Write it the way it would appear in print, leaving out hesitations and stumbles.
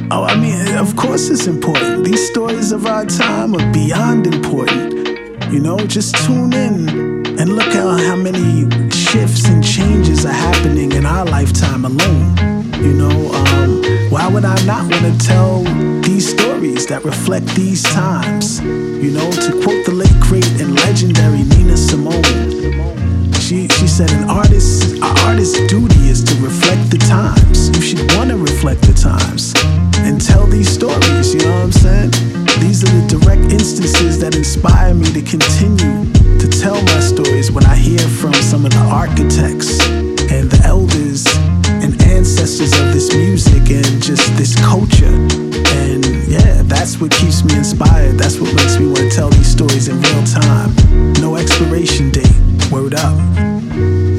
Oh, I mean, of course it's important. These stories of our time are beyond important. You know, just tune in and look at how many shifts and changes are happening in our lifetime alone. You know, why would I not want to tell these stories that reflect these times? You know, to quote the late, great, and legendary Nina Simone, she said, an artist's duty is to reflect the times. You should want to reflect the times and tell these stories, you know what I'm saying? These are the direct instances that inspire me to continue to tell my stories when I hear from some of the architects and the elders and ancestors of this music and just this culture. And yeah, that's what keeps me inspired. That's what makes me want to tell these stories in real time. No expiration date. Word up.